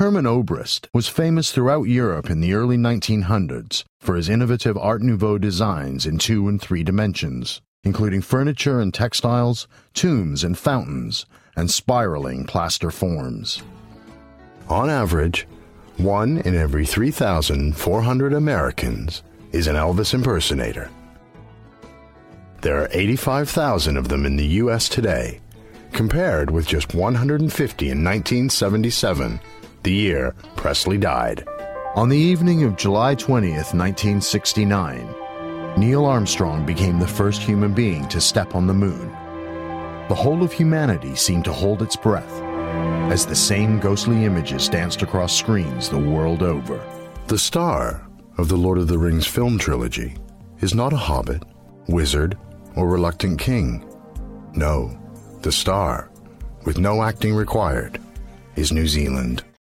Hermann Obrist was famous throughout Europe in the early 1900s for his innovative Art Nouveau designs in 2 and 3 dimensions, including furniture and textiles, tombs and fountains, and spiraling plaster forms. On average, 1 in every 3,400 Americans is an Elvis impersonator. There are 85,000 of them in the U.S. today, compared with just 150 in 1977, the year Presley died. On the evening of July 20th, 1969, Neil Armstrong became the first human being to step on the moon. The whole of humanity seemed to hold its breath as the same ghostly images danced across screens the world over. The star of the Lord of the Rings film trilogy is not a hobbit, wizard, or reluctant king. No, the star, with no acting required, is New Zealand.